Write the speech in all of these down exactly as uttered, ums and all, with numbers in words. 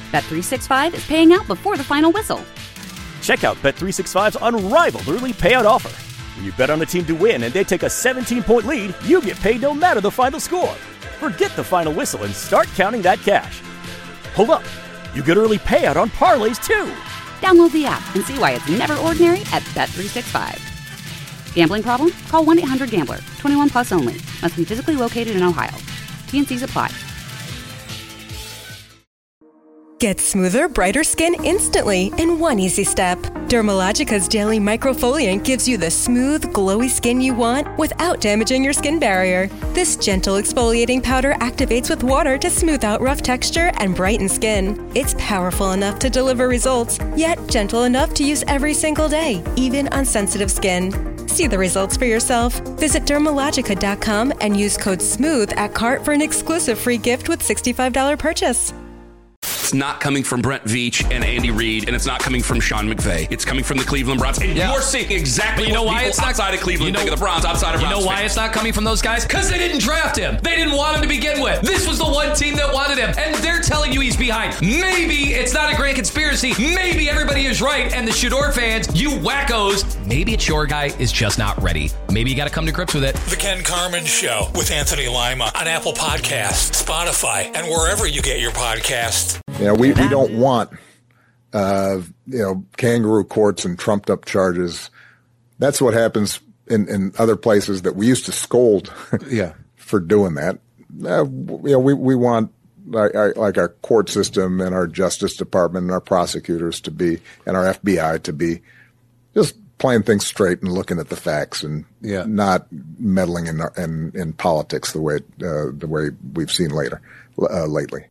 Bet three sixty-five is paying out before the final whistle. Check out Bet three sixty-five's unrivaled early payout offer. When you bet on a team to win and they take a seventeen-point lead, you get paid no matter the final score. Forget the final whistle and start counting that cash. Hold up. You get early payout on parlays, too. Download the app and see why it's never ordinary at Bet three sixty-five. Gambling problem? Call one eight hundred gambler. twenty-one plus only. Must be physically located in Ohio. T N Cs apply. Get smoother, brighter skin instantly in one easy step. Dermalogica's daily microfoliant gives you the smooth, glowy skin you want without damaging your skin barrier. This gentle exfoliating powder activates with water to smooth out rough texture and brighten skin. It's powerful enough to deliver results, yet gentle enough to use every single day, even on sensitive skin. See the results for yourself. Visit Dermalogica dot com and use code SMOOTH at cart for an exclusive free gift with sixty-five dollars purchase. It's not coming from Brent Veach and Andy Reid, and it's not coming from Sean McVay. It's coming from the Cleveland Browns. And yeah. you're seeing exactly you know what why people it's not, outside of Cleveland you know, think of the Browns, outside of You Browns know why fans. it's not coming from those guys? Because they didn't draft him. They didn't want him to begin with. This was the one team that wanted him, and they're telling you he's behind. Maybe it's not a grand conspiracy. Maybe everybody is right, and the Shador fans, you wackos, maybe it's your guy is just not ready. Maybe you got to come to grips with it. The Ken Carman Show with Anthony Lima on Apple Podcasts, Spotify, and wherever you get your podcasts. You know, we, we don't want, uh, you know, kangaroo courts and trumped up charges. That's what happens in, in other places that we used to scold yeah. for doing that. Uh, you know, we, we want like, like our court system and our Justice Department and our prosecutors to be, and our F B I to be just playing things straight and looking at the facts and yeah. not meddling in, in in politics the way uh, the way we've seen later uh, lately.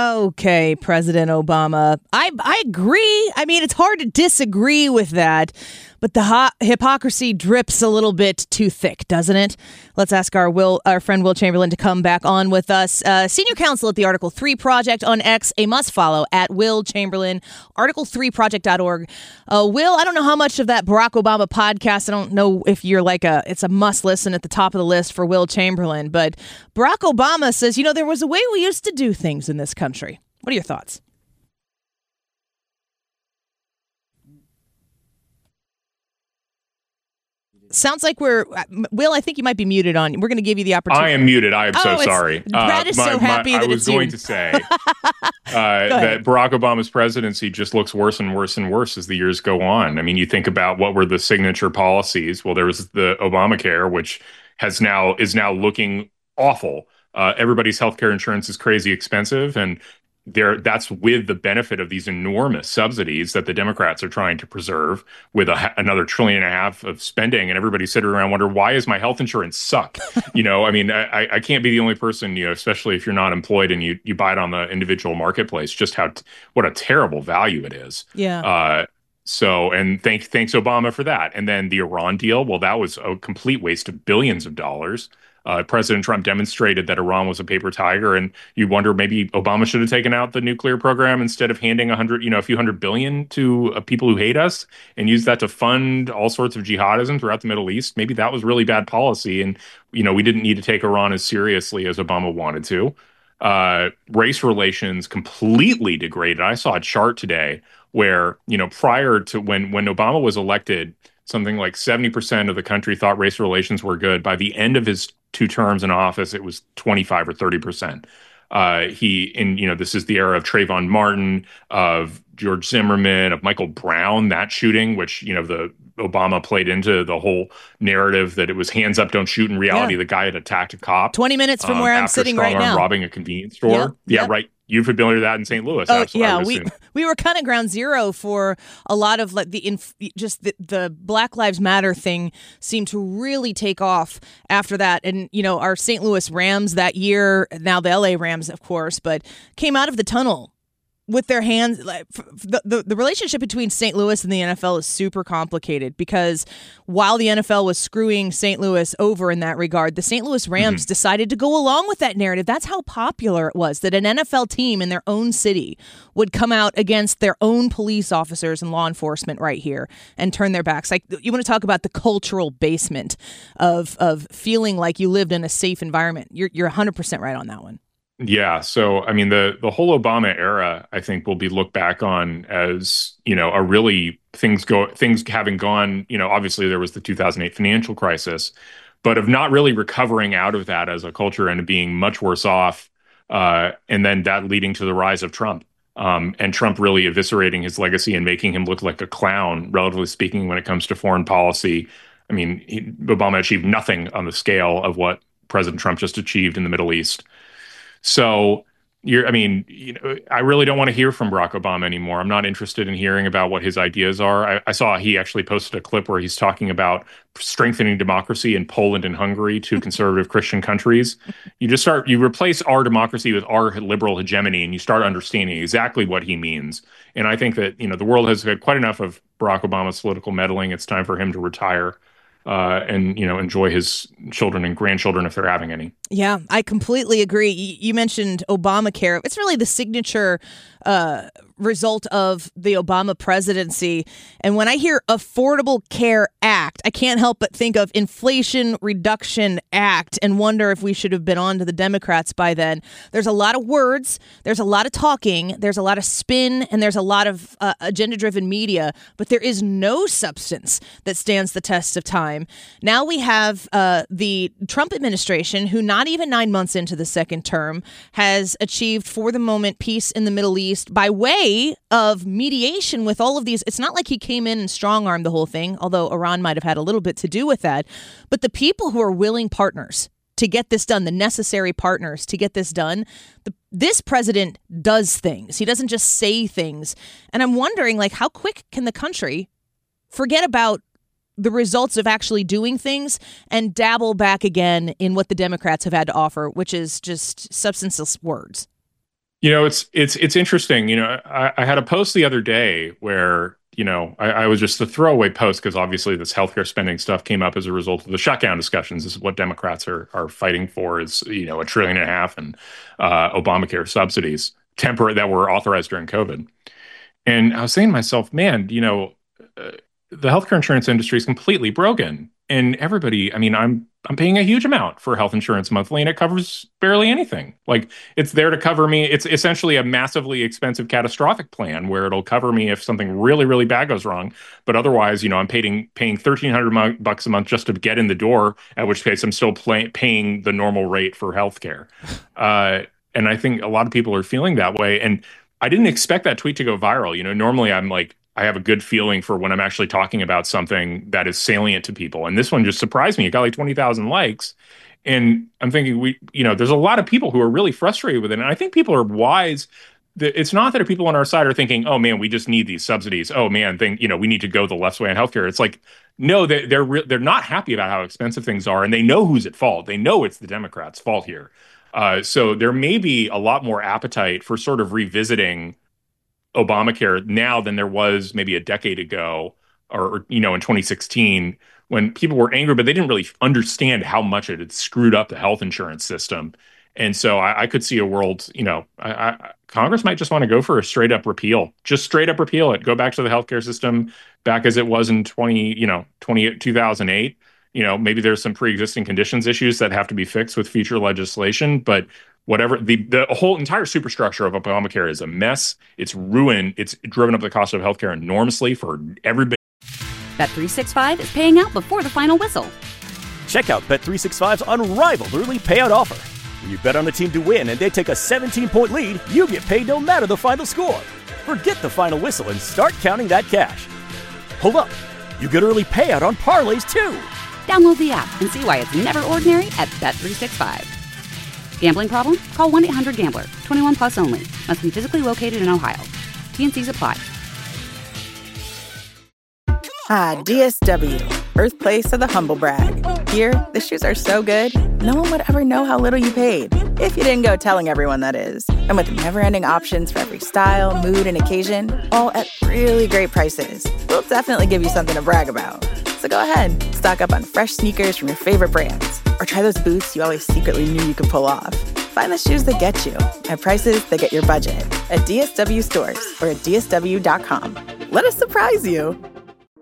Okay, President Obama. I I agree. I mean, it's hard to disagree with that, but the ho- hypocrisy drips a little bit too thick, doesn't it? Let's ask our Will, our friend Will Chamberlain to come back on with us. Uh, senior counsel at the Article three Project on X, a must follow at Will Chamberlain, article three project dot org. Uh, Will, I don't know how much of that Barack Obama podcast. I don't know if you're like a, it's a must listen at the top of the list for Will Chamberlain, but Barack Obama says, you know, there was a way we used to do things in this country. What are your thoughts? Sounds like we're Will. I think you might be muted on. We're going to give you the opportunity. I am muted. I am oh, so sorry. Brad uh, is my, so happy my, that I was it's going you. to say uh, that Barack Obama's presidency just looks worse and worse and worse as the years go on. I mean, you think about what were the signature policies. Well, there was the Obamacare, which has now is now looking awful. Uh, everybody's healthcare insurance is crazy expensive, and there that's with the benefit of these enormous subsidies that the Democrats are trying to preserve with a, another trillion and a half of spending. And everybody's sitting around wonder, why is my health insurance suck? you know, I mean, I, I can't be the only person, you know, especially if you're not employed and you, you buy it on the individual marketplace, just how, t- what a terrible value it is. Yeah. Uh, so, and thank, thanks Obama for that. And then the Iran deal, well, that was a complete waste of billions of dollars. Uh, President Trump demonstrated that Iran was a paper tiger, and you wonder maybe Obama should have taken out the nuclear program instead of handing a hundred, you know, a few hundred billion to uh, people who hate us and use that to fund all sorts of jihadism throughout the Middle East. Maybe that was really bad policy, and you know, we didn't need to take Iran as seriously as Obama wanted to. Uh, race relations completely degraded. I saw a chart today where, you know, prior to when when Obama was elected, something like seventy percent of the country thought race relations were good. By the end of his two terms in office, it was twenty-five or thirty percent. Uh, he, and you know, this is the era of Trayvon Martin, of George Zimmerman, of Michael Brown, that shooting, which, you know, the Obama played into the whole narrative that it was hands up, don't shoot. In reality, yeah. the guy had attacked a cop. twenty mininutes from um, where I'm sitting right now. Robbing a convenience store. Yep. Yeah, yep. right. You're familiar with that in Saint Louis. Oh, yeah. We we were kind of ground zero for a lot of like the inf- just the, the Black Lives Matter thing seemed to really take off after that. And, you know, our Saint Louis Rams that year, now the L A Rams, of course, but came out of the tunnel with their hands. Like, the, the the relationship between Saint Louis and the N F L is super complicated because while the N F L was screwing Saint Louis over in that regard, the Saint Louis Rams mm-hmm. decided to go along with that narrative. That's how popular it was that an N F L team in their own city would come out against their own police officers and law enforcement right here and turn their backs. Like, you want to talk about the cultural basement of of feeling like you lived in a safe environment. You're you're one hundred percent right on that one. Yeah. So, I mean, the the whole Obama era, I think, will be looked back on as, you know, a really things go things having gone, you know, obviously there was the two thousand eight financial crisis, but of not really recovering out of that as a culture and being much worse off. Uh, and then that leading to the rise of Trump. Um, and Trump really eviscerating his legacy and making him look like a clown, relatively speaking, when it comes to foreign policy. I mean, he, Obama achieved nothing on the scale of what President Trump just achieved in the Middle East. So, you're, I mean, you know, I really don't want to hear from Barack Obama anymore. I'm not interested in hearing about what his ideas are. I, I saw he actually posted a clip where he's talking about strengthening democracy in Poland and Hungary, two conservative Christian countries. You just start, you replace our democracy with our liberal hegemony, and you start understanding exactly what he means. And I think that, you know, the world has had quite enough of Barack Obama's political meddling. It's time for him to retire. Uh, and, you know, enjoy his children and grandchildren if they're having any. Yeah, I completely agree. You mentioned Obamacare. It's really the signature uh, result of the Obama presidency. And when I hear Affordable Care Act, I can't help but think of Inflation Reduction Act and wonder if we should have been on to the Democrats by then. There's a lot of words, there's a lot of talking, there's a lot of spin, and there's a lot of uh, agenda-driven media, but there is no substance that stands the test of time. Now we have uh, the Trump administration, who not even nine months into the second term has achieved, for the moment, peace in the Middle East by way of mediation with all of these. It's not like he came in and strong-armed the whole thing, although Iran might have had a little bit to do with that. But the people who are willing partners to get this done, the necessary partners to get this done, the, this president does things. He doesn't just say things. And I'm wondering, like, how quick can the country forget about the results of actually doing things and dabble back again in what the Democrats have had to offer, which is just substanceless words? You know, it's it's it's interesting. You know, I, I had a post the other day where, you know, I, I was just a throwaway post because obviously this healthcare spending stuff came up as a result of the shutdown discussions. This is what Democrats are are fighting for, is, you know, a trillion and a half in uh, Obamacare subsidies, temporary, that were authorized during COVID. And I was saying to myself, man, you know, uh, the healthcare insurance industry is completely broken. And everybody, I mean, I'm I'm paying a huge amount for health insurance monthly, and it covers barely anything. Like, it's there to cover me. It's essentially a massively expensive catastrophic plan where it'll cover me if something really, really bad goes wrong. But otherwise, you know, I'm paying paying thirteen hundred bucks a month just to get in the door, at which case I'm still pay, paying the normal rate for healthcare. Uh, and I think a lot of people are feeling that way. And I didn't expect that tweet to go viral. You know, normally I'm like, I have a good feeling for when I'm actually talking about something that is salient to people. And this one just surprised me. It got like twenty thousand likes. And I'm thinking, we, you know, there's a lot of people who are really frustrated with it. And I think people are wise. It's not that people on our side are thinking, oh man, we just need these subsidies. Oh man, think, you know, we need to go the left way on healthcare. It's like, no, they're, they're, re- they're not happy about how expensive things are. And they know who's at fault. They know it's the Democrats' fault here. Uh, so there may be a lot more appetite for sort of revisiting Obamacare now than there was maybe a decade ago, or, you know, in twenty sixteen, when people were angry, but they didn't really understand how much it had screwed up the health insurance system. And so I, I could see a world, you know, I, I, Congress might just want to go for a straight up repeal, just straight up repeal it, go back to the healthcare system back as it was in twenty, you know, twenty, two thousand eight. You know, maybe there's some pre-existing conditions issues that have to be fixed with future legislation, but whatever, the, the whole entire superstructure of Obamacare is a mess. It's ruined. It's driven up the cost of healthcare enormously for everybody. Bet three sixty-five is paying out before the final whistle. Check out Bet three sixty-five's unrivaled early payout offer. When you bet on a team to win and they take a seventeen-point lead, you get paid no matter the final score. Forget the final whistle and start counting that cash. Hold up. You get early payout on parlays, too. Download the app and see why it's never ordinary at Bet three sixty-five. Gambling problem? Call one eight hundred gambler. twenty-one plus only. Must be physically located in Ohio. T N Cs apply. Ah, D S W, birthplace of the humble brag. Here, the shoes are so good, no one would ever know how little you paid. If you didn't go telling everyone, that is. And with never-ending options for every style, mood, and occasion, all at really great prices, we'll definitely give you something to brag about. So go ahead, stock up on fresh sneakers from your favorite brands, or try those boots you always secretly knew you could pull off. Find the shoes that get you at prices that get your budget at D S W stores or at D S W dot com. Let us surprise you.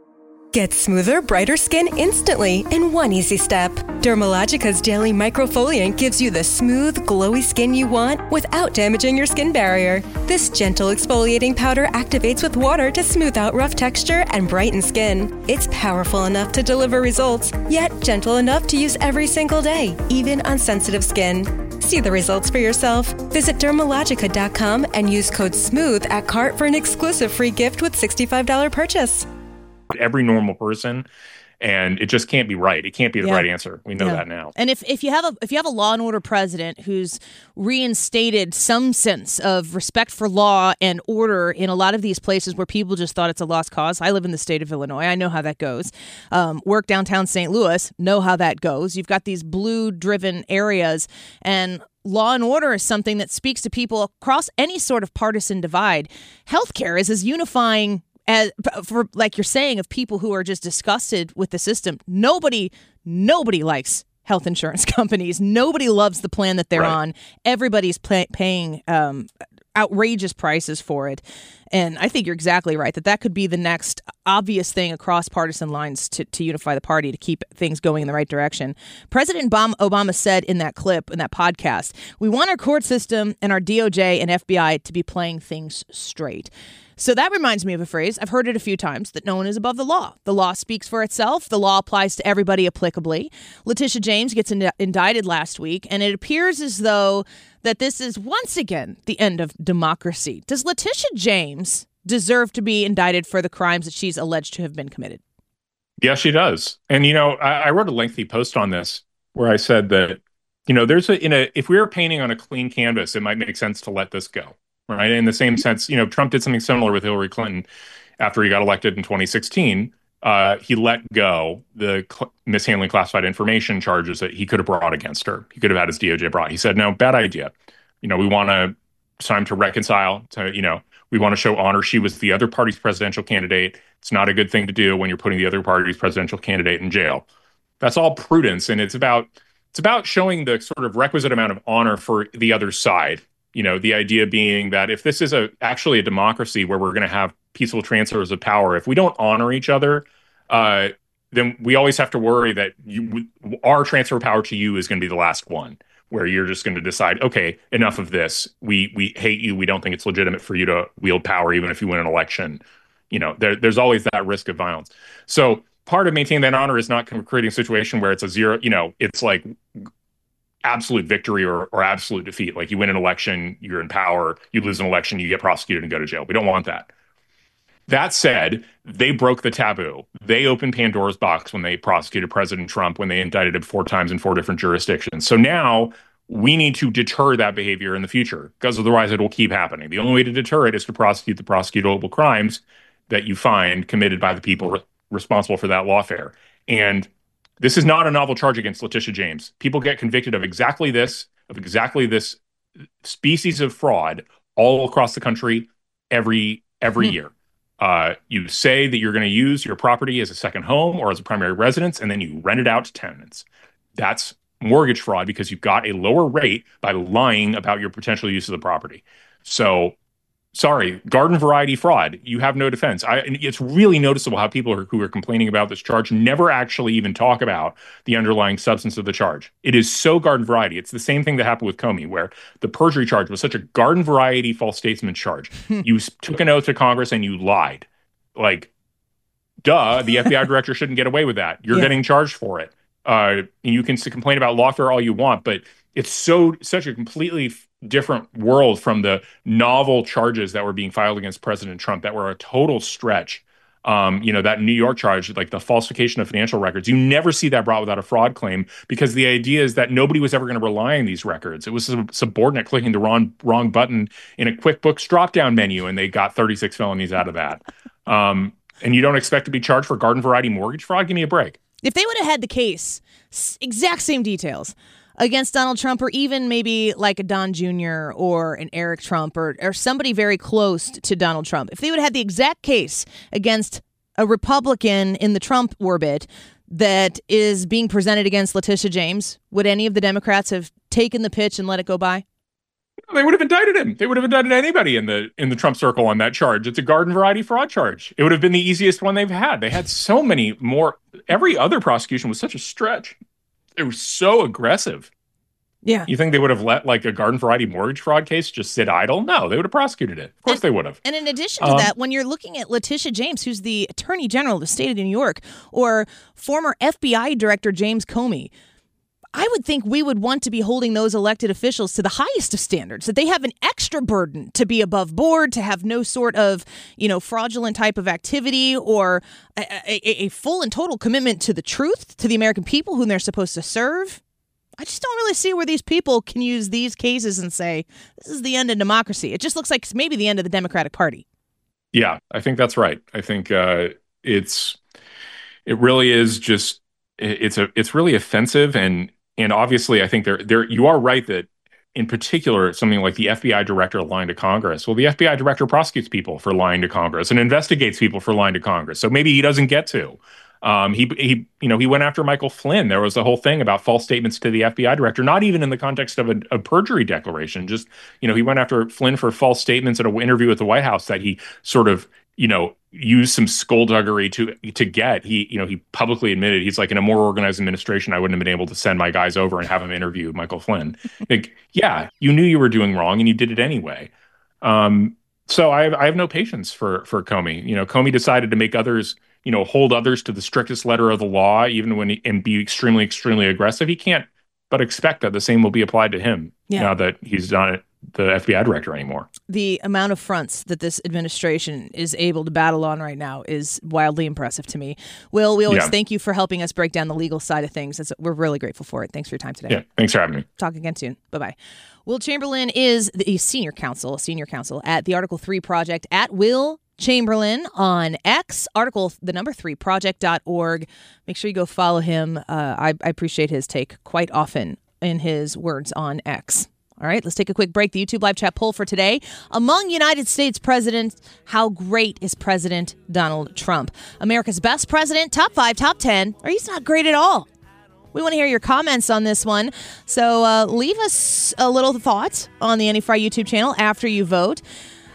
Get smoother, brighter skin instantly in one easy step. Dermalogica's daily microfoliant gives you the smooth, glowy skin you want without damaging your skin barrier. This gentle exfoliating powder activates with water to smooth out rough texture and brighten skin. It's powerful enough to deliver results, yet gentle enough to use every single day, even on sensitive skin. See the results for yourself. Visit dermalogica dot com and use code SMOOTH at cart for an exclusive free gift with sixty-five dollars purchase. Every normal person, and it just can't be right. It can't be the Yeah. right answer. We know Yeah. that now. And if, if you have a if you have a law and order president who's reinstated some sense of respect for law and order in a lot of these places where people just thought it's a lost cause. I live in the state of Illinois. I know how that goes. Um, work downtown Saint Louis. Know how that goes. You've got these blue-driven areas, and law and order is something that speaks to people across any sort of partisan divide. Healthcare is as unifying as, for like you're saying, of people who are just disgusted with the system. Nobody, nobody likes health insurance companies. Nobody loves the plan that they're Right. on. Everybody's pay, paying um, outrageous prices for it. And I think you're exactly right that that could be the next obvious thing across partisan lines to, to unify the party, to keep things going in the right direction. President Obama, Obama said in that clip, in that podcast, we want our court system and our D O J and F B I to be playing things straight. So that reminds me of a phrase. I've heard it a few times, that no one is above the law. The law speaks for itself. The law applies to everybody applicably. Letitia James gets ind- indicted last week, and it appears as though that this is once again the end of democracy. Does Letitia James deserve to be indicted for the crimes that she's alleged to have been committed? Yes, she does. And, you know, I, I wrote a lengthy post on this where I said that, you know, there's a, in a, if we were painting on a clean canvas, it might make sense to let this go. Right. In the same sense, you know, Trump did something similar with Hillary Clinton after he got elected in twenty sixteen. Uh, he let go the cl- mishandling classified information charges that he could have brought against her. He could have had his D O J brought. He said, no, bad idea. You know, we want to, it's time to reconcile, to, you know, we want to show honor. She was the other party's presidential candidate. It's not a good thing to do when you're putting the other party's presidential candidate in jail. That's all prudence. And it's about, it's about showing the sort of requisite amount of honor for the other side. You know, the idea being that if this is a actually a democracy where we're going to have peaceful transfers of power, if we don't honor each other, uh, then we always have to worry that you, our transfer of power to you is going to be the last one, where you're just going to decide, okay, enough of this. We we hate you. We don't think it's legitimate for you to wield power, even if you win an election. You know, there, there's always that risk of violence. So part of maintaining that honor is not creating a situation where it's a zero, you know, it's like absolute victory or, or absolute defeat. Like you win an election, you're in power, you lose an election, you get prosecuted and go to jail. We don't want that. That said, they broke the taboo. They opened Pandora's box when they prosecuted President Trump, when they indicted him four times in four different jurisdictions. So now we need to deter that behavior in the future, because otherwise it will keep happening. The only way to deter it is to prosecute the prosecutable crimes that you find committed by the people re- responsible for that lawfare. And this is not a novel charge against Letitia James. People get convicted of exactly this, of exactly this species of fraud all across the country every every mm-hmm. year. Uh, you say that you're going to use your property as a second home or as a primary residence, and then you rent it out to tenants. That's mortgage fraud because you got a lower rate by lying about your potential use of the property. So, sorry, garden variety fraud. You have no defense. I, it's really noticeable how people are, who are complaining about this charge never actually even talk about the underlying substance of the charge. It is so garden variety. It's the same thing that happened with Comey, where the perjury charge was such a garden variety false statement charge. You took an oath to Congress and you lied. Like, duh, the F B I director shouldn't get away with that. You're yeah. getting charged for it. Uh, you can complain about lawfare all you want, but it's so such a completely f- different world from the novel charges that were being filed against President Trump that were a total stretch. Um, you know, that New York charge, like the falsification of financial records, you never see that brought without a fraud claim, because the idea is that nobody was ever going to rely on these records. It was a subordinate clicking the wrong wrong button in a QuickBooks drop-down menu, and they got thirty-six felonies out of that. Um, and you don't expect to be charged for garden variety mortgage fraud? Give me a break. If they would have had the case, exact same details, against Donald Trump, or even maybe like a Don Junior or an Eric Trump, or, or somebody very close to Donald Trump, if they would have had the exact case against a Republican in the Trump orbit that is being presented against Letitia James, would any of the Democrats have taken the pitch and let it go by? They would have indicted him. They would have indicted anybody in the in the Trump circle on that charge. It's a garden variety fraud charge. It would have been the easiest one they've had. They had so many more. Every other prosecution was such a stretch. They were so aggressive. Yeah. You think they would have let like a garden variety mortgage fraud case just sit idle? No, they would have prosecuted it. Of course and, they would have. And in addition to um, that, when you're looking at Letitia James, who's the Attorney General of the state of New York, or former F B I Director James Comey, I would think we would want to be holding those elected officials to the highest of standards, that they have an extra burden to be above board, to have no sort of, you know, fraudulent type of activity, or a, a, a full and total commitment to the truth, to the American people whom they're supposed to serve. I just don't really see where these people can use these cases and say, this is the end of democracy. It just looks like maybe the end of the Democratic Party. Yeah, I think that's right. I think uh, it's, it really is just, it's a, it's really offensive. And, and obviously I think there, there, you are right that in particular, something like the F B I director lying to Congress. Well, the F B I director prosecutes people for lying to Congress and investigates people for lying to Congress. So maybe he doesn't get to. Um, he, he, you know, he went after Michael Flynn. There was a whole thing about false statements to the F B I director, not even in the context of a, a perjury declaration. Just, you know, he went after Flynn for false statements at an interview at the White House that he sort of, you know, used some skullduggery to to get. He, you know, he publicly admitted, he's like, in a more organized administration, I wouldn't have been able to send my guys over and have him interview Michael Flynn. Like, yeah, you knew you were doing wrong and you did it anyway. Um, so I have, I have no patience for for Comey. You know, Comey decided to make others, you know, hold others to the strictest letter of the law, even when he, and be extremely, extremely aggressive. He can't but expect that the same will be applied to him yeah. now that he's not the F B I director anymore. The amount of fronts that this administration is able to battle on right now is wildly impressive to me. Will, we always yeah. thank you for helping us break down the legal side of things. It's, we're really grateful for it. Thanks for your time today. Yeah, thanks for having me. Talk again soon. Bye-bye. Will Chamberlain is the senior counsel, senior counsel at the Article three Project at Will Chamberlain on X, article the number three project dot org. Make sure you go follow him. Uh, I, I appreciate his take quite often in his words on X. All right, let's take a quick break. The YouTube live chat poll for today. Among United States presidents, how great is President Donald Trump? America's best president, top five, top ten, or he's not great at all. We want to hear your comments on this one. So uh, leave us a little thought on the Annie Fry YouTube channel after you vote.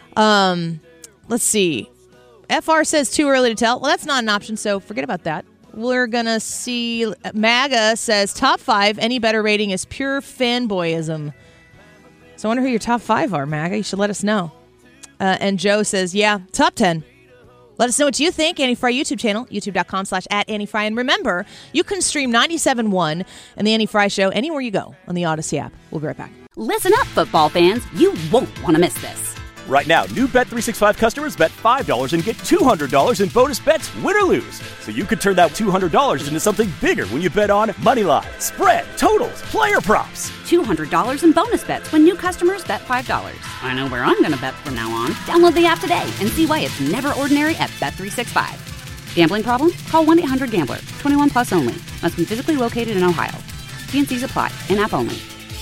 Um... Let's see. F R says too early to tell. Well, that's not an option, so forget about that. We're going to see. MAGA says top five. Any better rating is pure fanboyism. So I wonder who your top five are, MAGA. You should let us know. Uh, and Joe says, yeah, top ten. Let us know what you think. Annie Fry YouTube channel, youtube.com slash at Annie Fry. And remember, you can stream ninety-seven point one and the Annie Fry Show anywhere you go on the Odyssey app. We'll be right back. Listen up, football fans. You won't want to miss this. Right now, new Bet three sixty-five customers bet five dollars and get two hundred dollars in bonus bets, win or lose. So you could turn that two hundred dollars into something bigger when you bet on money line, spread, totals, player props. two hundred dollars in bonus bets when new customers bet five dollars. I know where I'm going to bet from now on. Download the app today and see why it's never ordinary at Bet three sixty-five. Gambling problem? Call one eight hundred gambler. twenty-one plus only. Must be physically located in Ohio. T and C's apply. In-app only.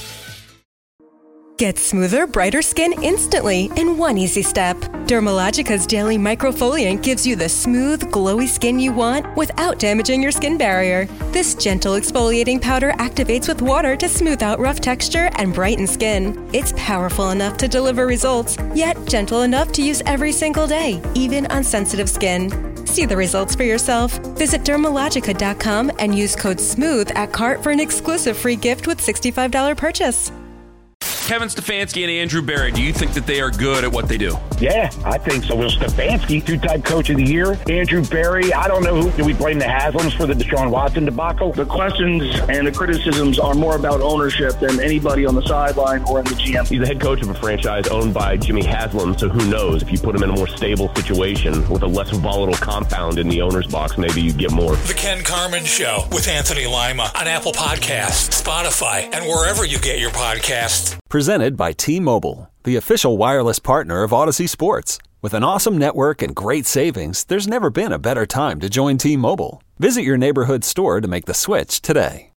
Get smoother, brighter skin instantly in one easy step. Dermalogica's Daily Microfoliant gives you the smooth, glowy skin you want without damaging your skin barrier. This gentle exfoliating powder activates with water to smooth out rough texture and brighten skin. It's powerful enough to deliver results, yet gentle enough to use every single day, even on sensitive skin. See the results for yourself. Visit Dermalogica dot com and use code SMOOTH at cart for an exclusive free gift with sixty-five dollars purchase. Kevin Stefanski and Andrew Berry, do you think that they are good at what they do? Yeah, I think so. Will Stefanski, two-time coach of the year. Andrew Berry, I don't know who. Do we blame the Haslams for the Deshaun Watson debacle? The questions and the criticisms are more about ownership than anybody on the sideline or in the G M. He's the head coach of a franchise owned by Jimmy Haslam, so who knows? If you put him in a more stable situation with a less volatile compound in the owner's box, maybe you get more. The Ken Carman Show with Anthony Lima on Apple Podcasts, Spotify, and wherever you get your podcasts. Presented by T-Mobile, the official wireless partner of Odyssey Sports. With an awesome network and great savings, there's never been a better time to join T-Mobile. Visit your neighborhood store to make the switch today.